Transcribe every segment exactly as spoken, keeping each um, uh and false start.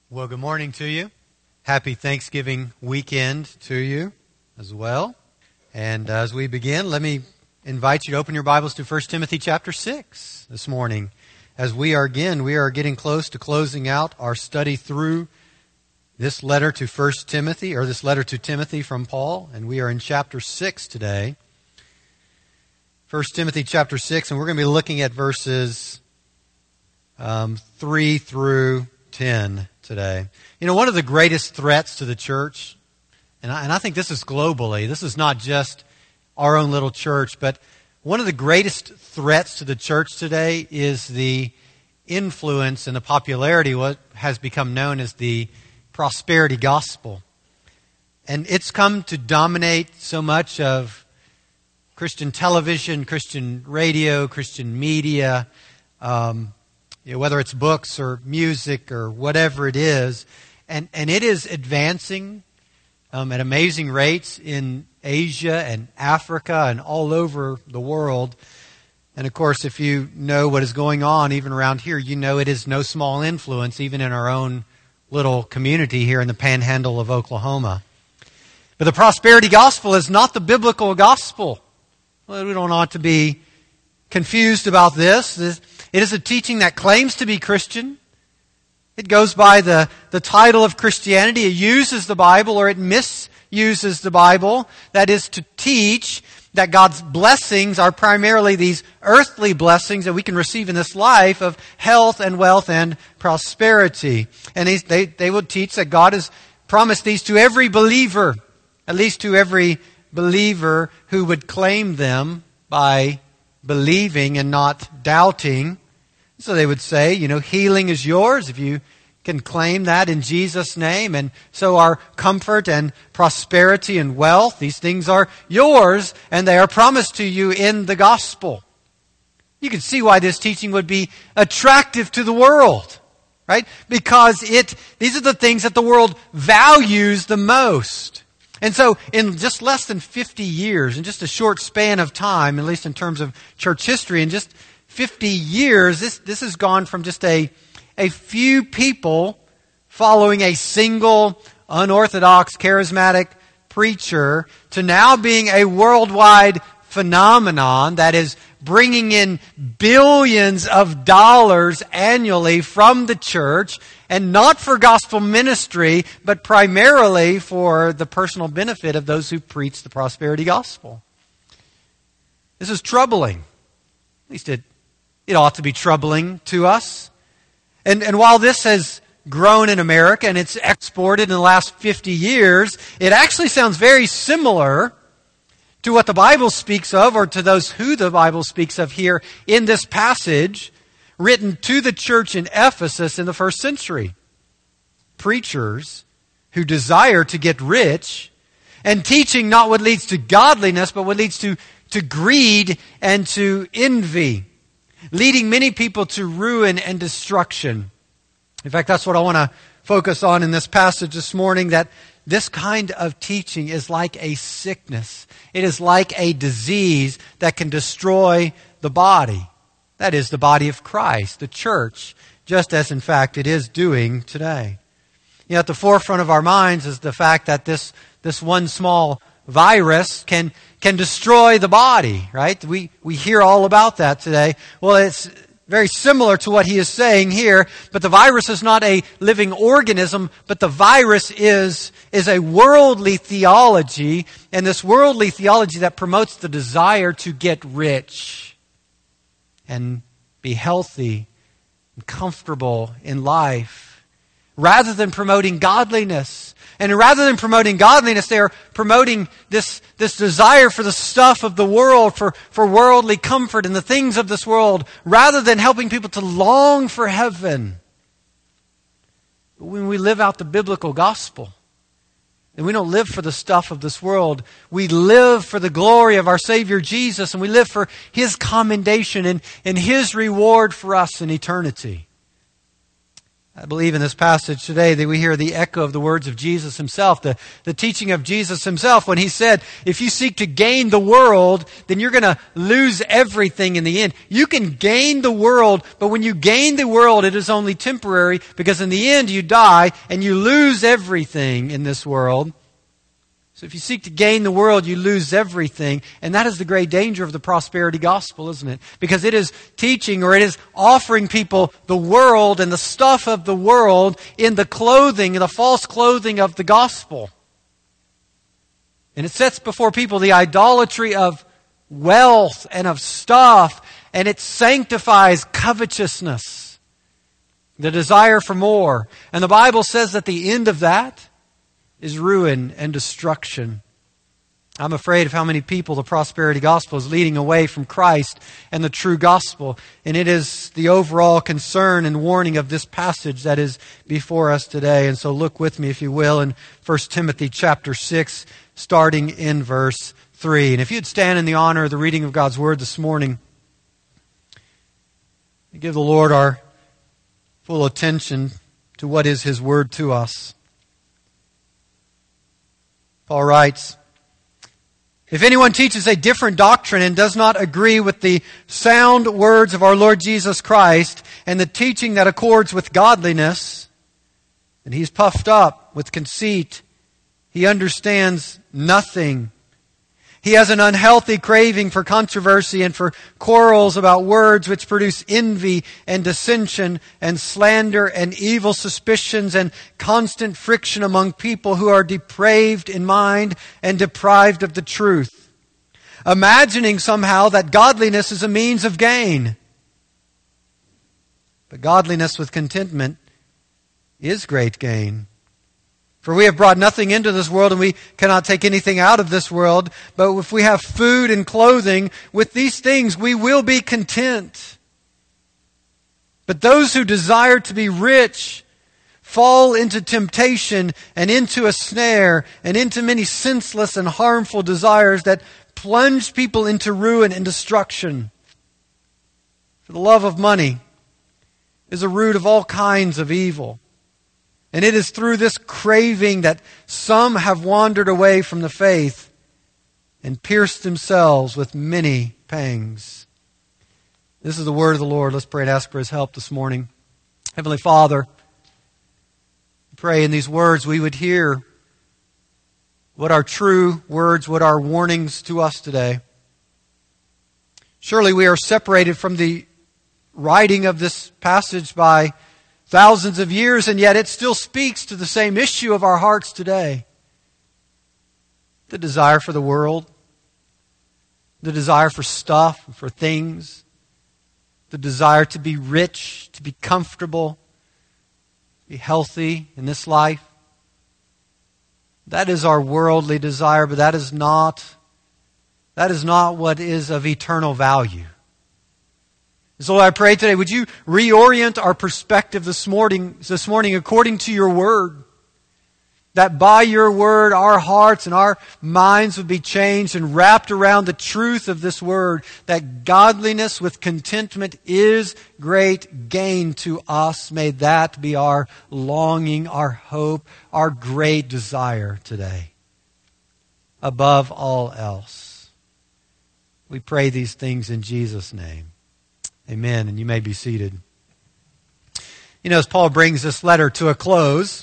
Well, good morning to you. Happy Thanksgiving weekend to you as well. And as we begin, let me invite you to open your Bibles to First Timothy chapter six this morning. As we are again, we are getting close to closing out our study through this letter to First Timothy, or this letter to Timothy from Paul, and we are in chapter six today. First Timothy chapter six, and we're going to be looking at verses um, three through ten today. You know, one of the greatest threats to the church, and I, and I think this is globally, this is not just our own little church, but one of the greatest threats to the church today is the influence and the popularity of what has become known as the prosperity gospel. And it's come to dominate so much of Christian television, Christian radio, Christian media, um, you know, whether it's books or music or whatever it is. And, and it is advancing um, at amazing rates in Asia and Africa and all over the world. And of course, if you know what is going on even around here, you know it is no small influence even in our own little community here in the panhandle of Oklahoma. But the prosperity gospel is not the biblical gospel. Well, we don't ought to be confused about this. It is a teaching that claims to be Christian. It goes by the, the title of Christianity. It uses the Bible, or it misuses the Bible. That is to teach that God's blessings are primarily these earthly blessings that we can receive in this life of health and wealth and prosperity. And they, they will teach that God has promised these to every believer, at least to every believer who would claim them by believing and not doubting. So they would say, you know, healing is yours if you can claim that in Jesus' name. And so our comfort and prosperity and wealth, these things are yours and they are promised to you in the gospel. You can see why this teaching would be attractive to the world, right? Because it these are the things that the world values the most. And so in just less than fifty years, in just a short span of time, at least in terms of church history, in just fifty years, this, this has gone from just a, a few people following a single unorthodox charismatic preacher to now being a worldwide phenomenon that is bringing in billions of dollars annually from the church, and not for gospel ministry, but primarily for the personal benefit of those who preach the prosperity gospel. This is troubling. At least it, it ought to be troubling to us. And, and while this has grown in America and it's exported in the last fifty years, it actually sounds very similar to what the Bible speaks of, or to those who the Bible speaks of here in this passage, written to the church in Ephesus in the first century. Preachers who desire to get rich and teaching not what leads to godliness, but what leads to, to greed and to envy, leading many people to ruin and destruction. In fact, that's what I want to focus on in this passage this morning, that this kind of teaching is like a sickness. It is like a disease that can destroy the body. That is the body of Christ, the church, just as in fact it is doing today. You know, at the forefront of our minds is the fact that this, this one small virus can, can destroy the body, right? We, we hear all about that today. Well, it's very similar to what he is saying here, but the virus is not a living organism, but the virus is, is a worldly theology, and this worldly theology that promotes the desire to get rich and be healthy and comfortable in life, rather than promoting godliness. And rather than promoting godliness, they are promoting this, this desire for the stuff of the world, for, for worldly comfort and the things of this world, rather than helping people to long for heaven. But when we live out the biblical gospel, and we don't live for the stuff of this world, we live for the glory of our Savior Jesus, and we live for His commendation and, and His reward for us in eternity. I believe in this passage today that we hear the echo of the words of Jesus himself, the, the teaching of Jesus himself when he said, if you seek to gain the world, then you're going to lose everything in the end. You can gain the world, but when you gain the world, it is only temporary because in the end you die and you lose everything in this world. So if you seek to gain the world, you lose everything. And that is the great danger of the prosperity gospel, isn't it? Because it is teaching or it is offering people the world and the stuff of the world in the clothing, in the false clothing of the gospel. And it sets before people the idolatry of wealth and of stuff, and it sanctifies covetousness, the desire for more. And the Bible says that the end of that is ruin and destruction. I'm afraid of how many people the prosperity gospel is leading away from Christ and the true gospel. And it is the overall concern and warning of this passage that is before us today. And so look with me, if you will, in First Timothy chapter six, starting in verse three. And if you'd stand in the honor of the reading of God's Word this morning, we give the Lord our full attention to what is His Word to us. Paul writes, if anyone teaches a different doctrine and does not agree with the sound words of our Lord Jesus Christ and the teaching that accords with godliness, then he's puffed up with conceit. He understands nothing. He has an unhealthy craving for controversy and for quarrels about words which produce envy and dissension and slander and evil suspicions and constant friction among people who are depraved in mind and deprived of the truth, imagining somehow that godliness is a means of gain. But godliness with contentment is great gain. For we have brought nothing into this world, and we cannot take anything out of this world. But if we have food and clothing, with these things we will be content. But those who desire to be rich fall into temptation and into a snare and into many senseless and harmful desires that plunge people into ruin and destruction. For the love of money is a root of all kinds of evil. And it is through this craving that some have wandered away from the faith and pierced themselves with many pangs. This is the word of the Lord. Let's pray and ask for His help this morning. Heavenly Father, pray in these words we would hear what are true words, what are warnings to us today. Surely we are separated from the writing of this passage by thousands of years, and yet it still speaks to the same issue of our hearts today. The desire for the world, the desire for stuff, for things, the desire to be rich, to be comfortable, be healthy in this life. That is our worldly desire, but that is not, that is not what is of eternal value. So I pray today, would you reorient our perspective this morning, this morning according to your word? That by your word, our hearts and our minds would be changed and wrapped around the truth of this word, that godliness with contentment is great gain to us. May that be our longing, our hope, our great desire today. Above all else. We pray these things in Jesus' name. Amen. And you may be seated. You know, as Paul brings this letter to a close,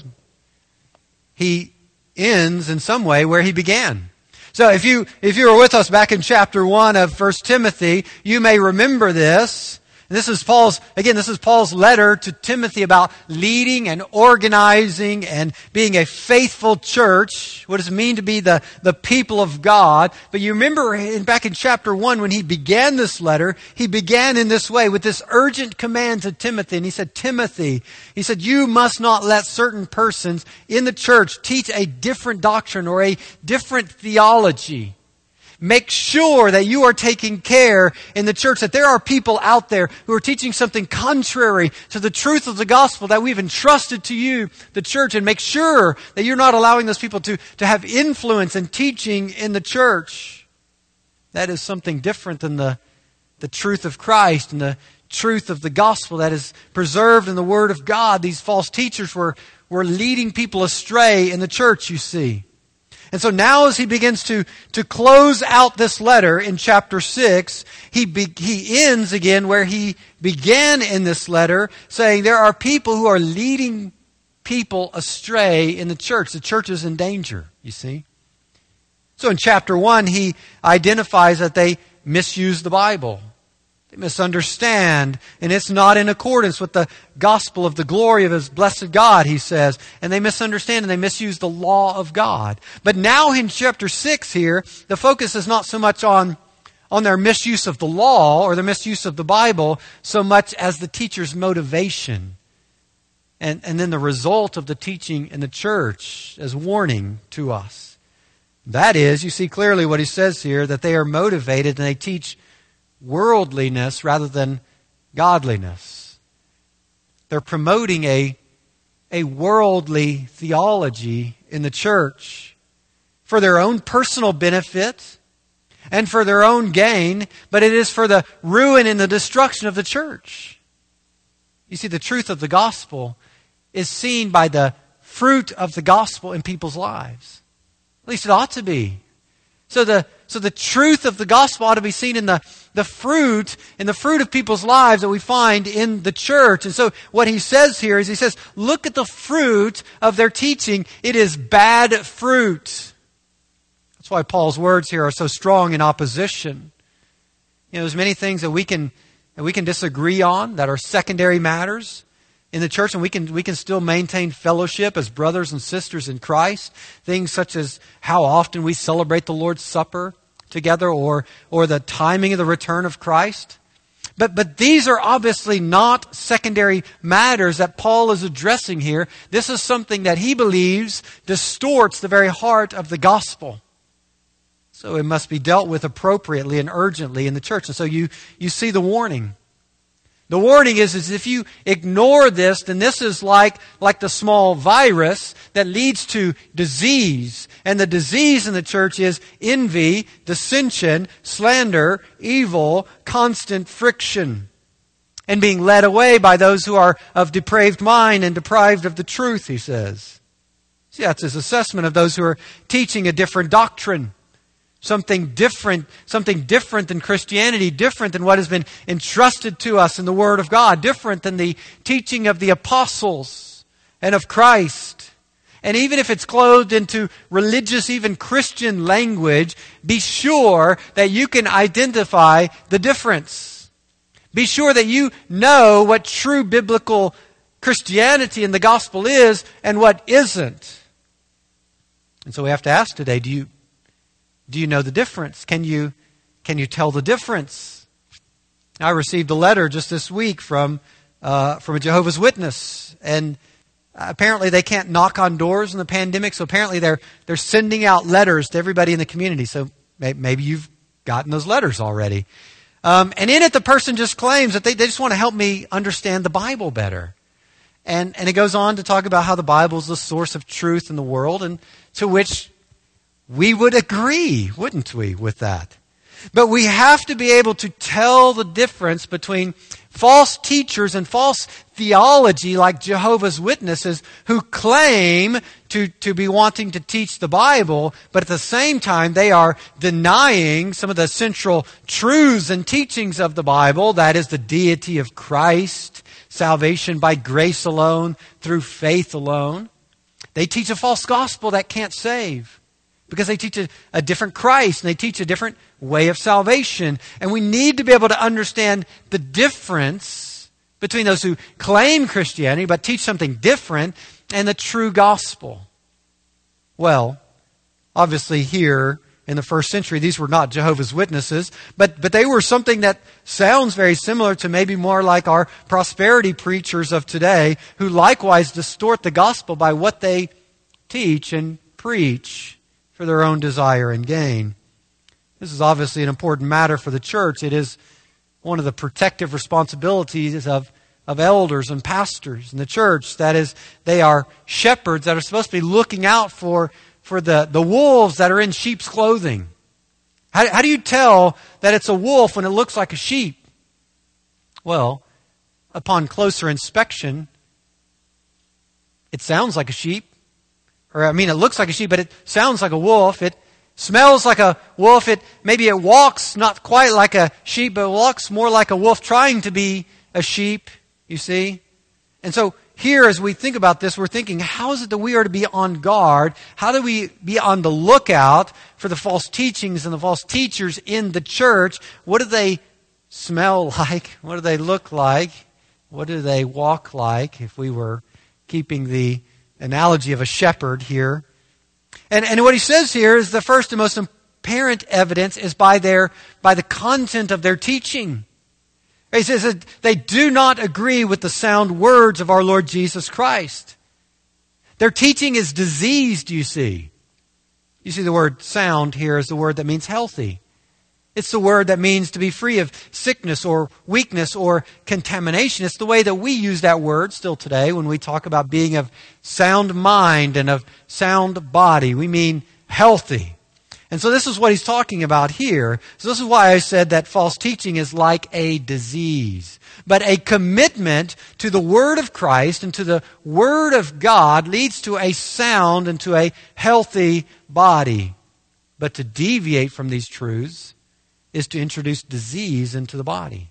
he ends in some way where he began. So if you if you were with us back in chapter one of First Timothy, you may remember this. And this is Paul's, again, this is Paul's letter to Timothy about leading and organizing and being a faithful church. What does it mean to be the, the people of God? But you remember in, back in chapter one when he began this letter, he began in this way with this urgent command to Timothy. And he said, Timothy, he said, you must not let certain persons in the church teach a different doctrine or a different theology. Make sure that you are taking care in the church, that there are people out there who are teaching something contrary to the truth of the gospel that we've entrusted to you, the church, and make sure that you're not allowing those people to, to have influence and teaching in the church. That is something different than the, the truth of Christ and the truth of the gospel that is preserved in the Word of God, these false teachers were, were leading people astray in the church, you see. And so now as he begins to, to close out this letter in chapter six, he, be, he ends again where he began in this letter, saying there are people who are leading people astray in the church. The church is in danger, you see. So in chapter one, he identifies that they misuse the Bible. They misunderstand, and it's not in accordance with the gospel of the glory of His blessed God, he says. And they misunderstand and they misuse the law of God. But now in chapter six here, the focus is not so much on, on their misuse of the law or their misuse of the Bible, so much as the teacher's motivation. And, and then the result of the teaching in the church as warning to us. That is, you see clearly what he says here, that they are motivated and they teach worldliness rather than godliness. They're promoting a, a worldly theology in the church for their own personal benefit and for their own gain, but it is for the ruin and the destruction of the church. You see, the truth of the gospel is seen by the fruit of the gospel in people's lives. At least it ought to be. So the so the truth of the gospel ought to be seen in the, the fruit, in the fruit of people's lives that we find in the church. And so what he says here is he says, look at the fruit of their teaching. It is bad fruit. That's why Paul's words here are so strong in opposition. You know, there's many things that we can that we can disagree on that are secondary matters in the church, and we can we can still maintain fellowship as brothers and sisters in Christ. Things such as how often we celebrate the Lord's Supper together, or or the timing of the return of Christ. But but these are obviously not secondary matters that Paul is addressing here. This is something that he believes distorts the very heart of the gospel. So it must be dealt with appropriately and urgently in the church. And so you you see the warning. The warning is, is if you ignore this, then this is like, like the small virus that leads to disease. And the disease in the church is envy, dissension, slander, evil, constant friction, and being led away by those who are of depraved mind and deprived of the truth, he says. See, that's his assessment of those who are teaching a different doctrine. Something different, something different than Christianity, different than what has been entrusted to us in the Word of God, different than the teaching of the apostles and of Christ. And even if it's clothed into religious, even Christian language, be sure that you can identify the difference. Be sure that you know what true biblical Christianity and the gospel is and what isn't. And so we have to ask today, do you Do you know the difference? Can you, can you tell the difference? I received a letter just this week from, uh, from a Jehovah's Witness. And apparently they can't knock on doors in the pandemic. So apparently they're, they're sending out letters to everybody in the community. So maybe you've gotten those letters already. Um, and in it, the person just claims that they, they just want to help me understand the Bible better. And, and it goes on to talk about how the Bible is the source of truth in the world, and to which we would agree, wouldn't we, with that? But we have to be able to tell the difference between false teachers and false theology like Jehovah's Witnesses who claim to, to be wanting to teach the Bible, but at the same time they are denying some of the central truths and teachings of the Bible, that is the deity of Christ, salvation by grace alone, through faith alone. They teach a false gospel that can't save, because they teach a, a different Christ and they teach a different way of salvation. And we need to be able to understand the difference between those who claim Christianity but teach something different and the true gospel. Well, obviously here in the first century, these were not Jehovah's Witnesses, but, but they were something that sounds very similar to maybe more like our prosperity preachers of today, who likewise distort the gospel by what they teach and preach for their own desire and gain. This is obviously an important matter for the church. It is one of the protective responsibilities of, of elders and pastors in the church. That is, they are shepherds that are supposed to be looking out for, for the, the wolves that are in sheep's clothing. How, how do you tell that it's a wolf when it looks like a sheep? Well, upon closer inspection, it sounds like a sheep. Or, I mean, it looks like a sheep, but it sounds like a wolf. It smells like a wolf. It maybe it walks not quite like a sheep, but walks more like a wolf trying to be a sheep, you see? And so here, as we think about this, we're thinking, how is it that we are to be on guard? How do we be on the lookout for the false teachings and the false teachers in the church? What do they smell like? What do they look like? What do they walk like, if we were keeping the analogy of a shepherd here? And, and what he says here is the first and most apparent evidence is by their by the content of their teaching. He says that they do not agree with the sound words of our Lord Jesus Christ. Their teaching is diseased, you see. You see the word sound here is the word that means healthy. It's the word that means to be free of sickness or weakness or contamination. It's the way that we use that word still today when we talk about being of sound mind and of sound body. We mean healthy. And so this is what he's talking about here. So this is why I said that false teaching is like a disease. But a commitment to the Word of Christ and to the Word of God leads to a sound and to a healthy body. But to deviate from these truths is to introduce disease into the body.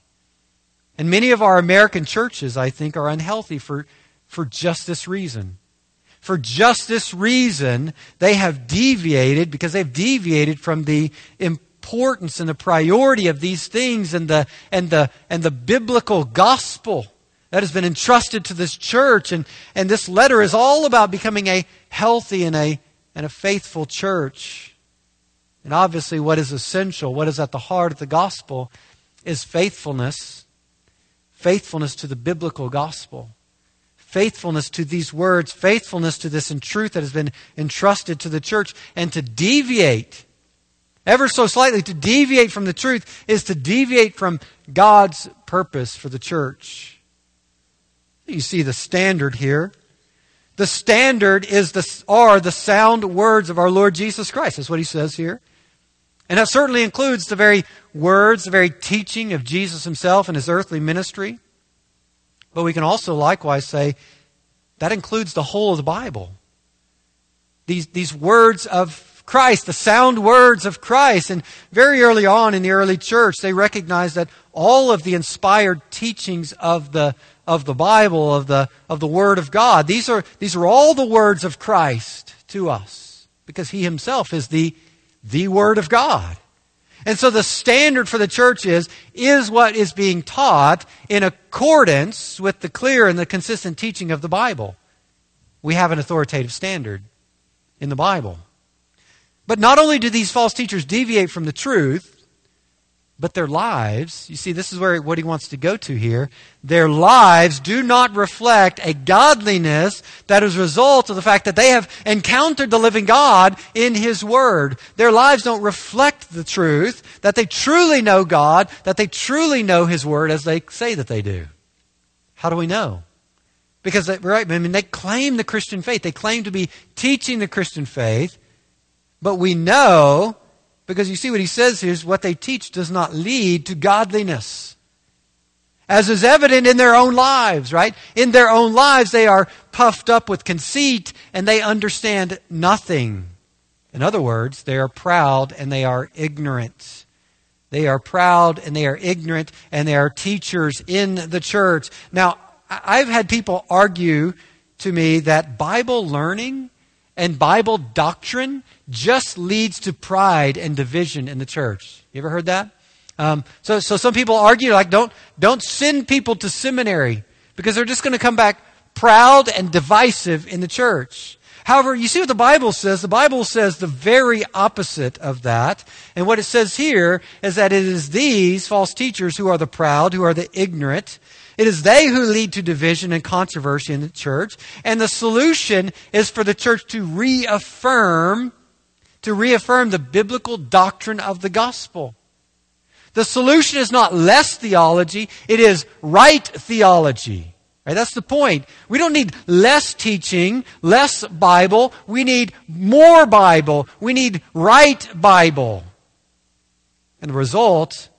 And many of our American churches, I think, are unhealthy for, for just this reason. For just this reason, they have deviated, because they've deviated from the importance and the priority of these things and the and the and the biblical gospel that has been entrusted to this church. And, and this letter is all about becoming a healthy and a and a faithful church. And obviously what is essential, what is at the heart of the gospel, is faithfulness. Faithfulness to the biblical gospel. Faithfulness to these words, faithfulness to this in truth that has been entrusted to the church. And to deviate, ever so slightly, to deviate from the truth is to deviate from God's purpose for the church. You see the standard here. The standard is the, are the sound words of our Lord Jesus Christ. That's what he says here. And that certainly includes the very words, the very teaching of Jesus himself and his earthly ministry. But we can also likewise say that includes the whole of the Bible. These, these words of Christ, the sound words of Christ. And very early on in the early church, they recognized that all of the inspired teachings of the, of the Bible, of the, of the Word of God, these are, these are all the words of Christ to us. Because he himself is the, the Word of God. And so the standard for the church is, is what is being taught in accordance with the clear and the consistent teaching of the Bible. We have an authoritative standard in the Bible. But not only do these false teachers deviate from the truth, but their lives, you see, this is where what he wants to go to here, their lives do not reflect a godliness that is a result of the fact that they have encountered the living God in his Word. Their lives don't reflect the truth, that they truly know God, that they truly know his Word as they say that they do. How do we know? Because, they, right, I mean, they claim the Christian faith. They claim to be teaching the Christian faith, but we know, because you see what he says here is what they teach does not lead to godliness. As is evident in their own lives, right? In their own lives they are puffed up with conceit and they understand nothing. In other words, they are proud and they are ignorant. They are proud and they are ignorant and they are teachers in the church. Now, I've had people argue to me that Bible learning and Bible doctrine just leads to pride and division in the church. You ever heard that? Um, so, so some people argue like, don't don't send people to seminary because they're just going to come back proud and divisive in the church. However, you see what the Bible says. The Bible says the very opposite of that. And what it says here is that it is these false teachers who are the proud, who are the ignorant. It is they who lead to division and controversy in the church. And the solution is for the church to reaffirm, to reaffirm the biblical doctrine of the gospel. The solution is not less theology, it is right theology. Right? That's the point. We don't need less teaching, less Bible. We need more Bible. We need right Bible. And the result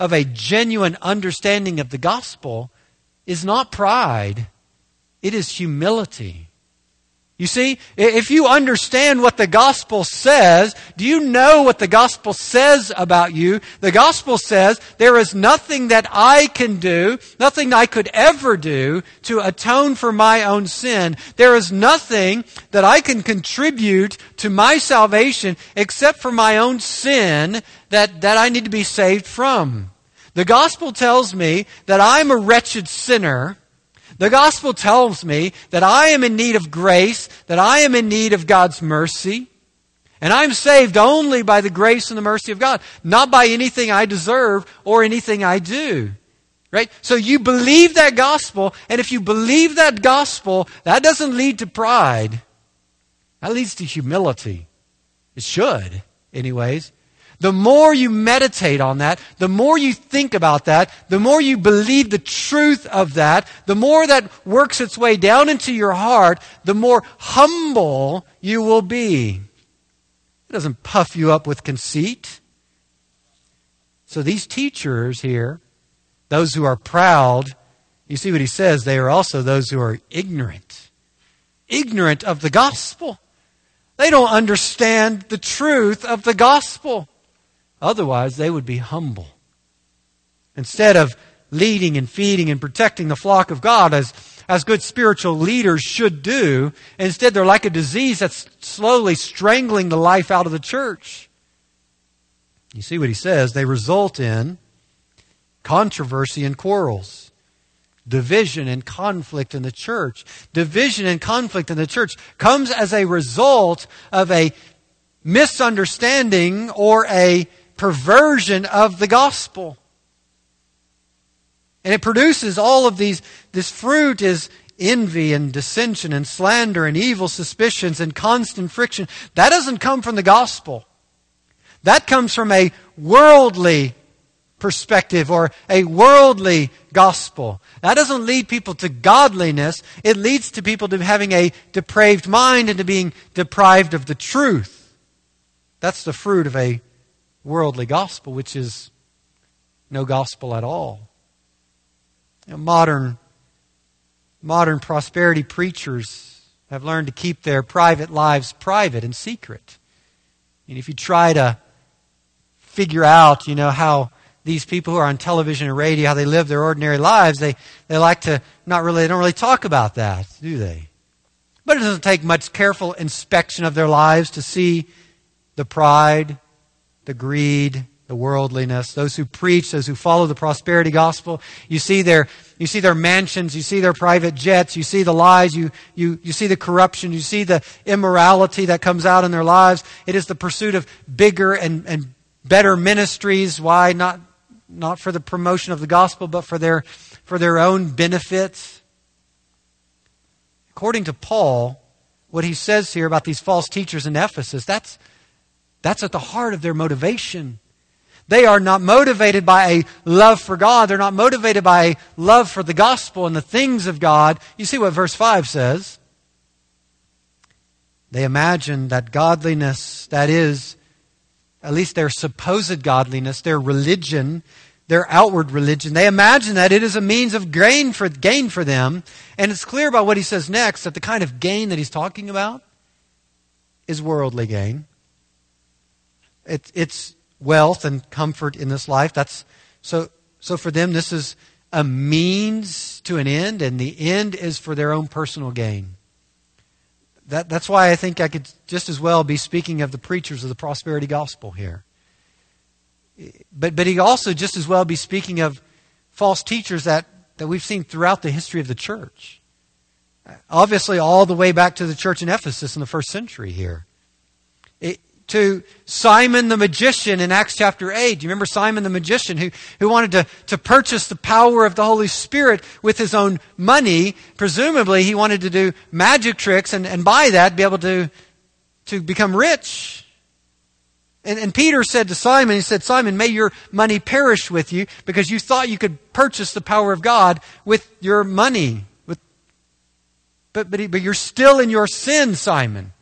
of a genuine understanding of the gospel is not pride. It is humility. You see, if you understand what the gospel says, do you know what the gospel says about you? The gospel says there is nothing that I can do, nothing I could ever do to atone for my own sin. There is nothing that I can contribute to my salvation except for my own sin that, that I need to be saved from. The gospel tells me that I'm a wretched sinner. The gospel tells me that I am in need of grace, that I am in need of God's mercy, and I'm saved only by the grace and the mercy of God, not by anything I deserve or anything I do. Right? So you believe that gospel, and if you believe that gospel, that doesn't lead to pride. That leads to humility. It should, anyways. The more you meditate on that, the more you think about that, the more you believe the truth of that, the more that works its way down into your heart, the more humble you will be. It doesn't puff you up with conceit. So these teachers here, those who are proud, you see what he says, they are also those who are ignorant. Ignorant of the gospel. They don't understand the truth of the gospel. Otherwise, they would be humble. Instead of leading and feeding and protecting the flock of God as, as good spiritual leaders should do, instead they're like a disease that's slowly strangling the life out of the church. You see what he says? They result in controversy and quarrels, division and conflict in the church. Division and conflict in the church comes as a result of a misunderstanding or a perversion of the gospel. And it produces all of these, this fruit is envy and dissension and slander and evil suspicions and constant friction. That doesn't come from the gospel. That comes from a worldly perspective or a worldly gospel. That doesn't lead people to godliness. It leads to people to having a depraved mind and to being deprived of the truth. That's the fruit of a worldly gospel, which is no gospel at all. You know, modern, modern prosperity preachers have learned to keep their private lives private and secret. And if you try to figure out, you know, how these people who are on television and radio, how they live their ordinary lives, they, they like to not really, they don't really talk about that, do they? But it doesn't take much careful inspection of their lives to see the pride, the greed, the worldliness. Those who preach, those who follow the prosperity gospel, you see their, you see their mansions, you see their private jets, you see the lies, you, you, you see the corruption, you see the immorality that comes out in their lives. It is the pursuit of bigger and, and better ministries. Why? Not, not for the promotion of the gospel, but for their, for their own benefits. According to Paul, what he says here about these false teachers in Ephesus, that's That's at the heart of their motivation. They are not motivated by a love for God. They're not motivated by a love for the gospel and the things of God. You see what verse five says? They imagine that godliness, that is, at least their supposed godliness, their religion, their outward religion, they imagine that it is a means of gain for, gain for them. And it's clear by what he says next that the kind of gain that he's talking about is worldly gain. It's, it's wealth and comfort in this life. That's so. So for them, this is a means to an end, and the end is for their own personal gain. That, that's why I think I could just as well be speaking of the preachers of the prosperity gospel here. But but he also just as well be speaking of false teachers that, that we've seen throughout the history of the church. Obviously, all the way back to the church in Ephesus in the first century here. It, to Simon the magician in Acts chapter eight. Do you remember Simon the magician who, who wanted to, to purchase the power of the Holy Spirit with his own money? Presumably he wanted to do magic tricks and, and by that be able to, to become rich. And, and Peter said to Simon, he said, Simon, may your money perish with you because you thought you could purchase the power of God with your money. With, but, but, but you're still in your sin, Simon.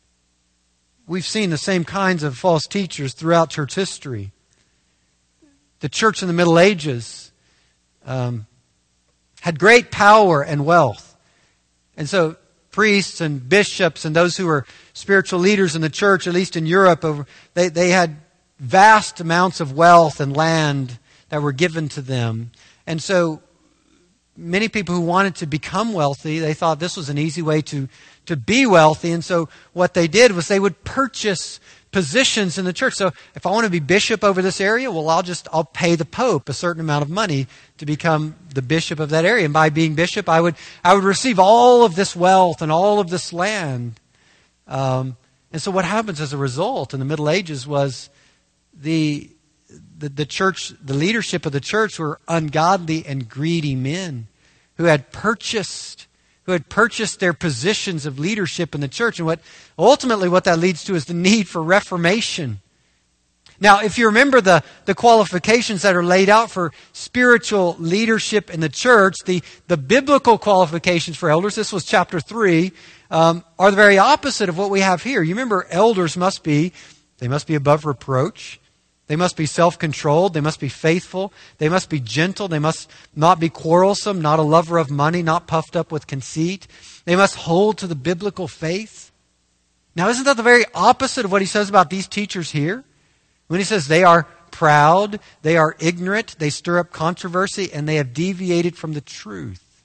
We've seen the same kinds of false teachers throughout church history. the church in the Middle Ages um, had great power and wealth. And so priests and bishops and those who were spiritual leaders in the church, at least in Europe, they, they had vast amounts of wealth and land that were given to them. And so many people who wanted to become wealthy, they thought this was an easy way to, to be wealthy. And so what they did was they would purchase positions in the church. So if I want to be bishop over this area, well, I'll just, I'll pay the Pope a certain amount of money to become the bishop of that area. And by being bishop, I would, I would receive all of this wealth and all of this land. Um, and so what happens as a result in the Middle Ages was the, the, the church, the leadership of the church were ungodly and greedy men who had purchased who had purchased their positions of leadership in the church. And what ultimately what that leads to is the need for reformation. Now, if you remember the, the qualifications that are laid out for spiritual leadership in the church, the, the biblical qualifications for elders, this was chapter three, um, are the very opposite of what we have here. You remember elders must be, they must be above reproach. They must be self-controlled. They must be faithful. They must be gentle. They must not be quarrelsome, not a lover of money, not puffed up with conceit. They must hold to the biblical faith. Now, isn't that the very opposite of what he says about these teachers here? When he says they are proud, they are ignorant, they stir up controversy, and they have deviated from the truth.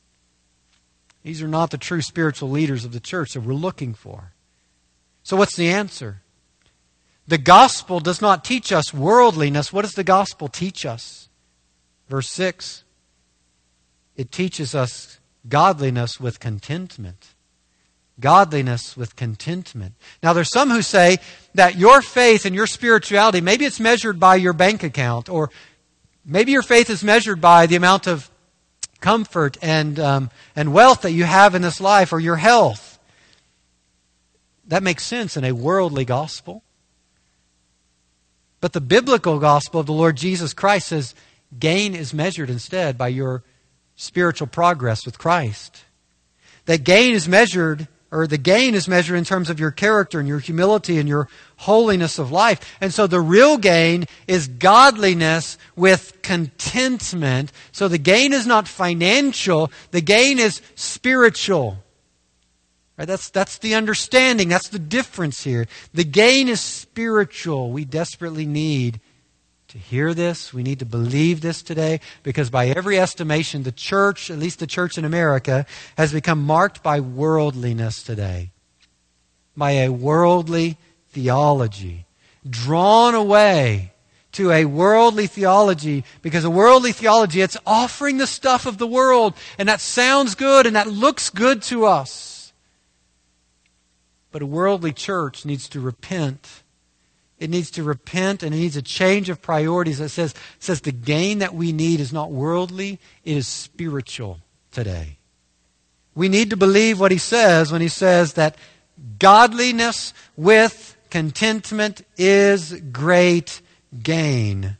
These are not the true spiritual leaders of the church that we're looking for. So what's the answer? The gospel does not teach us worldliness. What does the gospel teach us? Verse six. It teaches us godliness with contentment. Godliness with contentment. Now there's some who say that your faith and your spirituality, maybe it's measured by your bank account, or maybe your faith is measured by the amount of comfort and, um, and wealth that you have in this life, or your health. That makes sense in a worldly gospel. But the biblical gospel of the Lord Jesus Christ says gain is measured instead by your spiritual progress with Christ. That gain is measured, or the gain is measured in terms of your character and your humility and your holiness of life. And so the real gain is godliness with contentment. So the gain is not financial, the gain is spiritual. Right? That's, that's the understanding. That's the difference here. The gain is spiritual. We desperately need to hear this. We need to believe this today, because by every estimation, the church, at least the church in America, has become marked by worldliness today. By a worldly theology. Drawn away to a worldly theology, because a worldly theology, it's offering the stuff of the world, and that sounds good and that looks good to us. But a worldly church needs to repent. It needs to repent, and it needs a change of priorities that says, says the gain that we need is not worldly, it is spiritual today. We need to believe what he says when he says that godliness with contentment is great gain.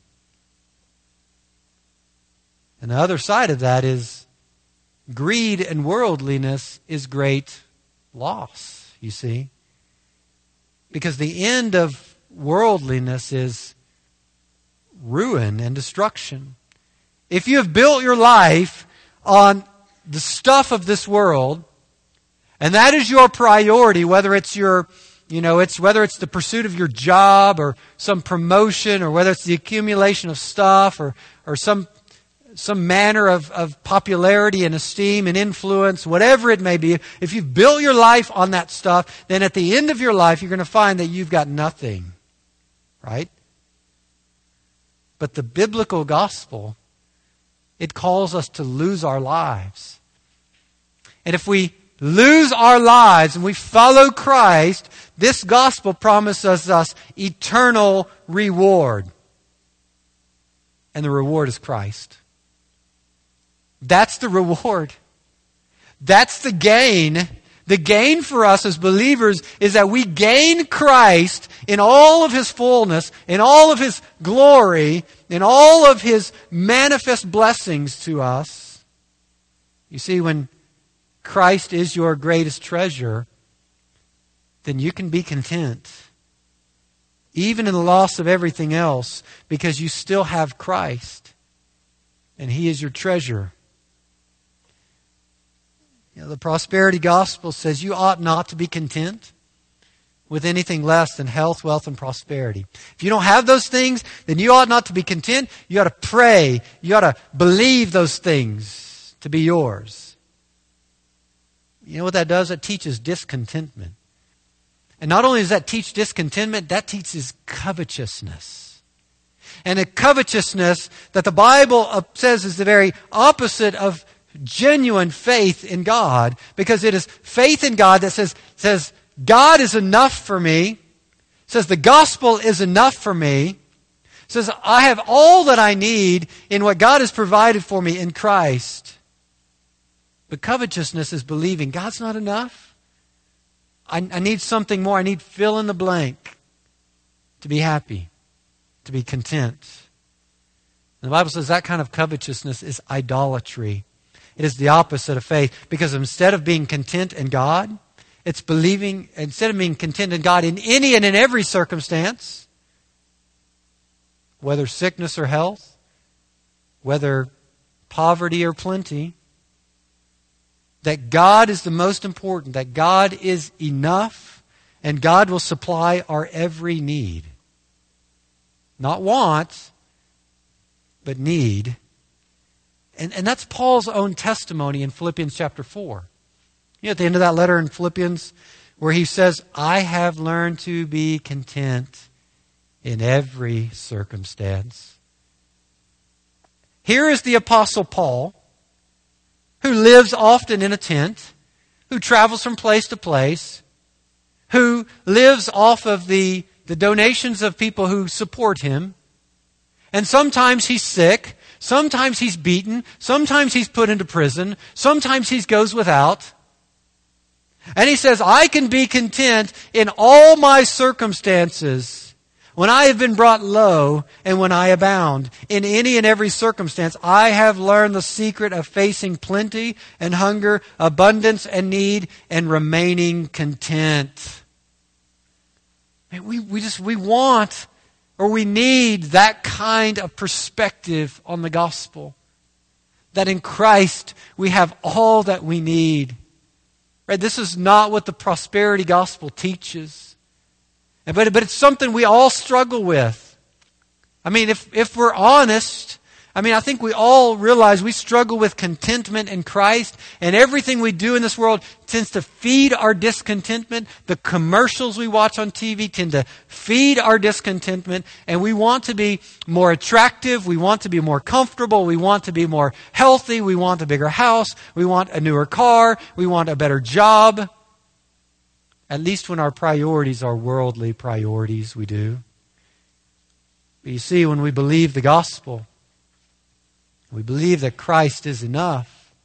And the other side of that is greed and worldliness is great loss. You see? Because the end of worldliness is ruin and destruction. If you have built your life on the stuff of this world, and that is your priority, whether it's your, you know, it's whether it's the pursuit of your job or some promotion, or whether it's the accumulation of stuff, or or some some manner of, of popularity and esteem and influence, whatever it may be, if you've built your life on that stuff, then at the end of your life, you're going to find that you've got nothing. Right? But the biblical gospel, it calls us to lose our lives. And if we lose our lives and we follow Christ, this gospel promises us eternal reward. And the reward is Christ. That's the reward. That's the gain. The gain for us as believers is that we gain Christ in all of His fullness, in all of His glory, in all of His manifest blessings to us. You see, when Christ is your greatest treasure, then you can be content. even in the loss of everything else, because you still have Christ, and He is your treasure. You know, the prosperity gospel says you ought not to be content with anything less than health, wealth, and prosperity. If you don't have those things, then you ought not to be content. You ought to pray. You ought to believe those things to be yours. You know what that does? It teaches discontentment. And not only does that teach discontentment, that teaches covetousness. And a covetousness that the Bible says is the very opposite of genuine faith in God, because it is faith in God that says, says God is enough for me, says the gospel is enough for me, says I have all that I need in what God has provided for me in Christ. But covetousness is believing God's not enough. I, I need something more. I need fill in the blank to be happy, to be content. And the Bible says that kind of covetousness is idolatry. It is the opposite of faith, because instead of being content in God, it's believing, instead of being content in God in any and in every circumstance, whether sickness or health, whether poverty or plenty, that God is the most important, that God is enough, and God will supply our every need. Not want, but need. And, and that's Paul's own testimony in Philippians chapter four. You know, at the end of that letter in Philippians, where he says, I have learned to be content in every circumstance. Here is the Apostle Paul, who lives often in a tent, who travels from place to place, who lives off of the, the donations of people who support him. And sometimes he's sick. Sometimes he's beaten. Sometimes he's put into prison. Sometimes he goes without. And he says, I can be content in all my circumstances when I have been brought low and when I abound. In any and every circumstance, I have learned the secret of facing plenty and hunger, abundance and need, and remaining content. And we, we just, we want or we need that kind of perspective on the gospel. That in Christ we have all that we need. Right? This is not what the prosperity gospel teaches. But, but it's something we all struggle with. I mean, if, if we're honest, I mean, I think we all realize we struggle with contentment in Christ, and everything we do in this world tends to feed our discontentment. The commercials we watch on T V tend to feed our discontentment, and we want to be more attractive, we want to be more comfortable, we want to be more healthy, we want a bigger house, we want a newer car, we want a better job. At least when our priorities are worldly priorities, we do. But you see, when we believe the gospel, we believe that Christ is enough,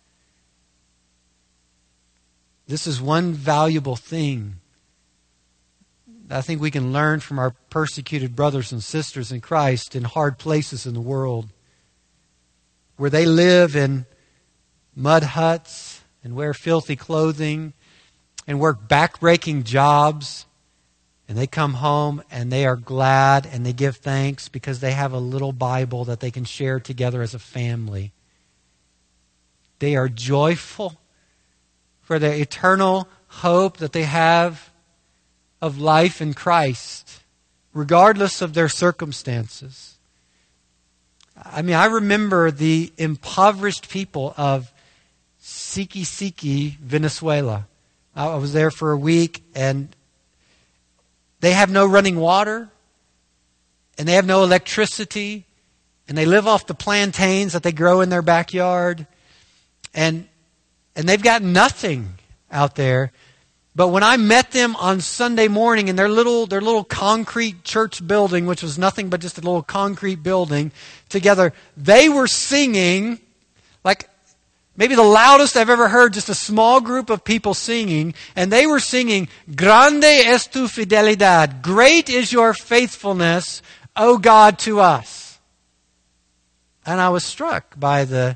this is one valuable thing that I think we can learn from our persecuted brothers and sisters in Christ in hard places in the world, where they live in mud huts and wear filthy clothing and work back-breaking jobs, and they come home and they are glad and they give thanks because they have a little Bible that they can share together as a family. They are joyful for the eternal hope that they have of life in Christ, regardless of their circumstances. I mean, I remember the impoverished people of Siki Siki, Venezuela. I was there for a week, and they have no running water, and they have no electricity, and they live off the plantains that they grow in their backyard, and and they've got nothing out there. But when I met them on Sunday morning in their little their little concrete church building, which was nothing but just a little concrete building, together, they were singing like maybe the loudest I've ever heard, just a small group of people singing, and they were singing, Grande es tu fidelidad, great is your faithfulness, O God, to us. And I was struck by the,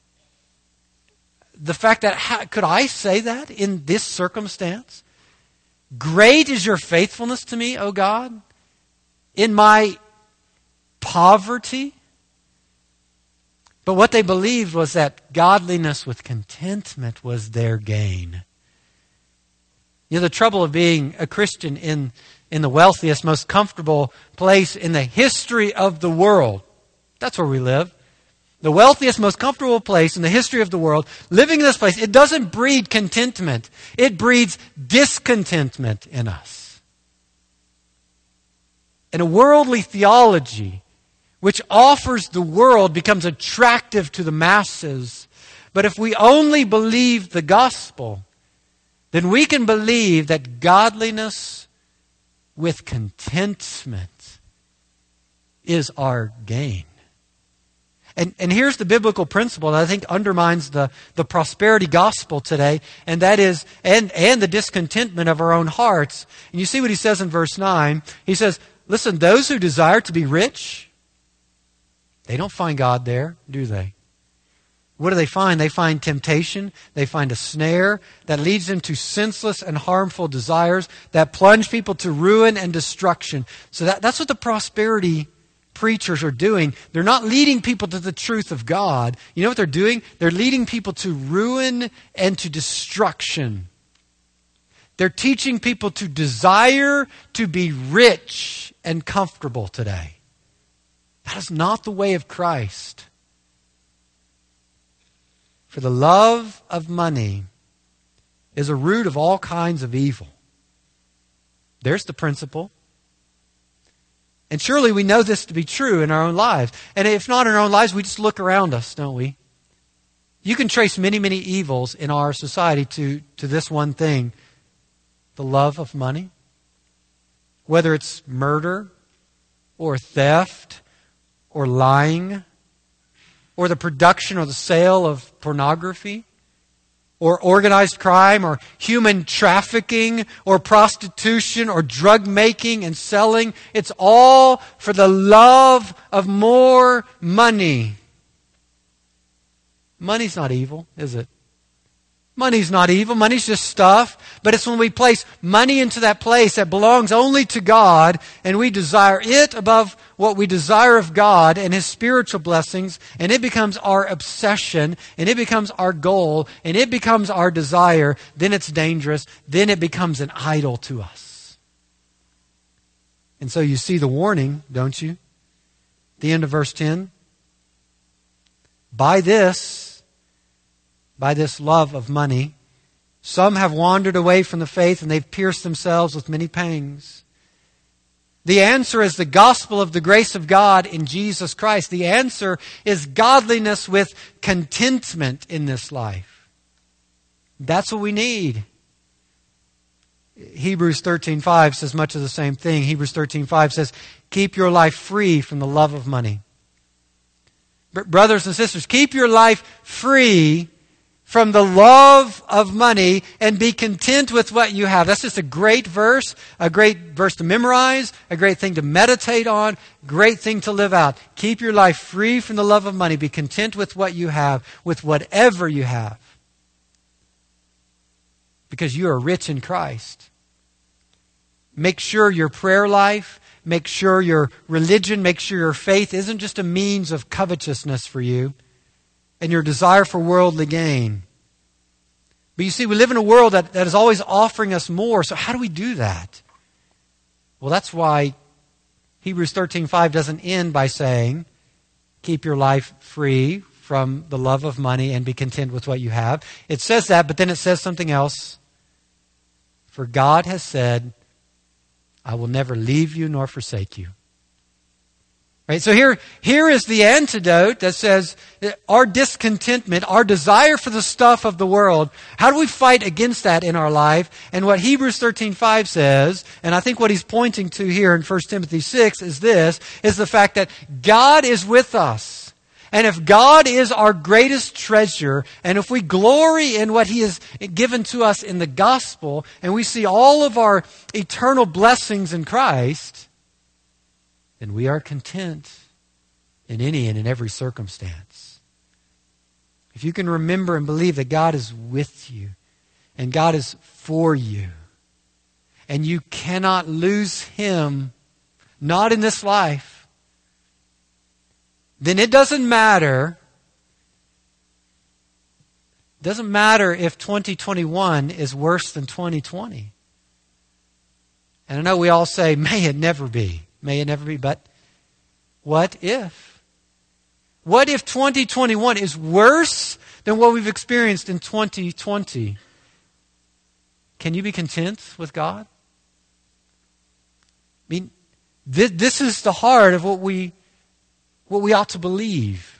the fact that, how, could I say that in this circumstance? Great is your faithfulness to me, O God. in my poverty. But what they believed was that godliness with contentment was their gain. You know, the trouble of being a Christian in, in the wealthiest, most comfortable place in the history of the world. That's where we live. The wealthiest, most comfortable place in the history of the world. Living in this place, it doesn't breed contentment. It breeds discontentment in us. And a worldly theology which offers the world becomes attractive to the masses. But if we only believe the gospel, then we can believe that godliness with contentment is our gain. And, and here's the biblical principle that I think undermines the, the prosperity gospel today, and that is, and, and the discontentment of our own hearts. And you see what he says in verse nine. He says, listen, those who desire to be rich, they don't find God there, do they? What do they find? They find temptation. They find a snare that leads them to senseless and harmful desires that plunge people to ruin and destruction. So that, that's what the prosperity preachers are doing. They're not leading people to the truth of God. You know what they're doing? They're leading people to ruin and to destruction. They're teaching people to desire to be rich and comfortable today. That is not the way of Christ. For the love of money is a root of all kinds of evil. There's the principle. And surely we know this to be true in our own lives. And if not in our own lives, we just look around us, don't we? You can trace many, many evils in our society to, to this one thing. The love of money. Whether it's murder or theft or lying, or the production or the sale of pornography, or organized crime, or human trafficking, or prostitution, or drug making and selling. It's all for the love of more money. Money's not evil, is it? Money's not evil. Money's just stuff. But it's when we place money into that place that belongs only to God, and we desire it above what we desire of God and His spiritual blessings, and it becomes our obsession, and it becomes our goal, and it becomes our desire, then it's dangerous. Then it becomes an idol to us. And so you see the warning, don't you? The end of verse ten. By this, by this love of money, some have wandered away from the faith, and they've pierced themselves with many pangs. The answer is the gospel of the grace of God in Jesus Christ. The answer is godliness with contentment in this life. That's what we need. Hebrews thirteen five says much of the same thing. Hebrews thirteen five says, keep your life free from the love of money. Brothers and sisters, keep your life free from the love of money and be content with what you have. That's just a great verse, a great verse to memorize, a great thing to meditate on, great thing to live out. Keep your life free from the love of money. Be content with what you have, with whatever you have. Because you are rich in Christ. Make sure your prayer life, make sure your religion, make sure your faith isn't just a means of covetousness for you and your desire for worldly gain. But you see, we live in a world that, that is always offering us more. So how do we do that? Well, that's why Hebrews thirteen five doesn't end by saying, keep your life free from the love of money and be content with what you have. It says that, but then it says something else. For God has said, I will never leave you nor forsake you. Right? So here, here is the antidote that says our discontentment, our desire for the stuff of the world, how do we fight against that in our life? And what Hebrews thirteen five says, and I think what he's pointing to here in First Timothy six is this, is the fact that God is with us. And if God is our greatest treasure, and if we glory in what He has given to us in the gospel, and we see all of our eternal blessings in Christ, then we are content in any and in every circumstance. If you can remember and believe that God is with you, and God is for you, and you cannot lose Him not in this life, then it doesn't matter. It doesn't matter if twenty twenty-one is worse than twenty twenty. And I know we all say, may it never be. May it never be. But what if? What if twenty twenty-one is worse than what we've experienced in twenty twenty? Can you be content with God? I mean, this, this is the heart of what we, what we ought to believe.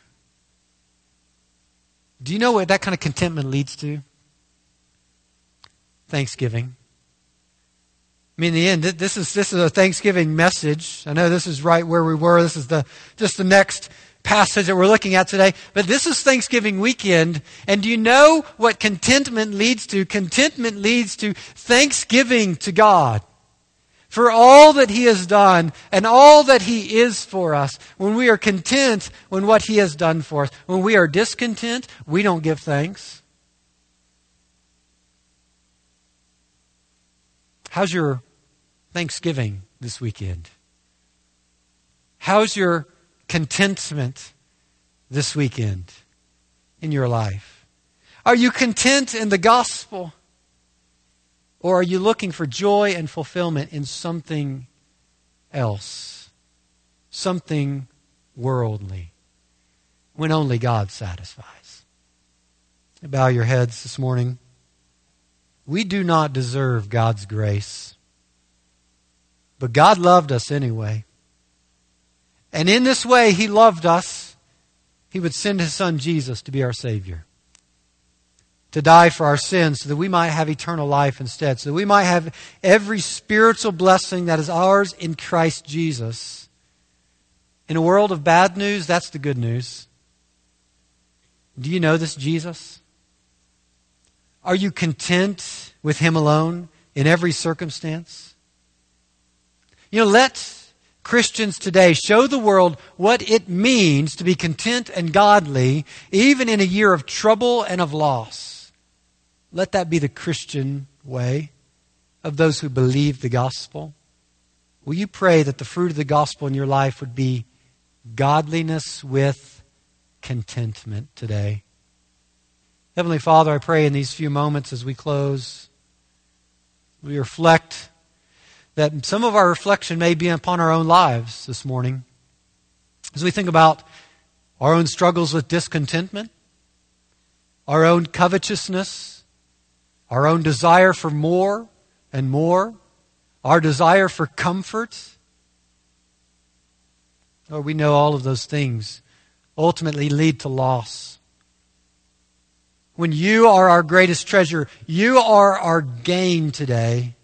Do you know what that kind of contentment leads to? Thanksgiving. I mean, in the end, this is this is a Thanksgiving message. I know this is right where we were. This is the just the next passage that we're looking at today. But this is Thanksgiving weekend. And do you know what contentment leads to? Contentment leads to thanksgiving to God for all that He has done and all that He is for us. When we are content with what He has done for us. When we are discontent, we don't give thanks. How's your Thanksgiving this weekend? How's your contentment this weekend in your life? Are you content in the gospel? Or are you looking for joy and fulfillment in something else? Something worldly, when only God satisfies. Bow your heads this morning. We do not deserve God's grace. But God loved us anyway. And in this way He loved us. He would send His Son Jesus to be our Savior. To die for our sins so that we might have eternal life instead. So that we might have every spiritual blessing that is ours in Christ Jesus. In a world of bad news, that's the good news. Do you know this Jesus? Are you content with Him alone in every circumstance? You know, let Christians today show the world what it means to be content and godly, even in a year of trouble and of loss. Let that be the Christian way of those who believe the gospel. Will you pray that the fruit of the gospel in your life would be godliness with contentment today? Heavenly Father, I pray in these few moments as we close, we reflect that some of our reflection may be upon our own lives this morning. As we think about our own struggles with discontentment, our own covetousness, our own desire for more and more, our desire for comfort. Lord, we know all of those things ultimately lead to loss. When You are our greatest treasure, You are our gain today.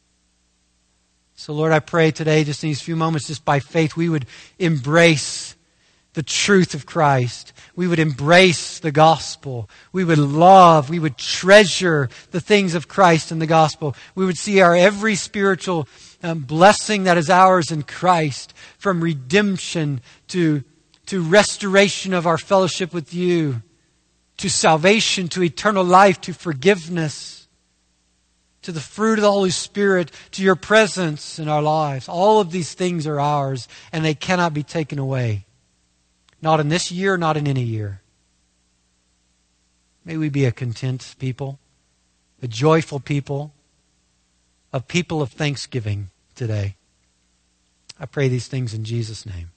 So Lord, I pray today, just in these few moments, just by faith, we would embrace the truth of Christ. We would embrace the gospel. We would love, we would treasure the things of Christ and the gospel. We would see our every spiritual um, blessing that is ours in Christ, from redemption to, to restoration of our fellowship with You, to salvation, to eternal life, to forgiveness, to the fruit of the Holy Spirit, to Your presence in our lives. All of these things are ours, and they cannot be taken away. Not in this year, not in any year. May we be a content people, a joyful people, a people of thanksgiving today. I pray these things in Jesus' name.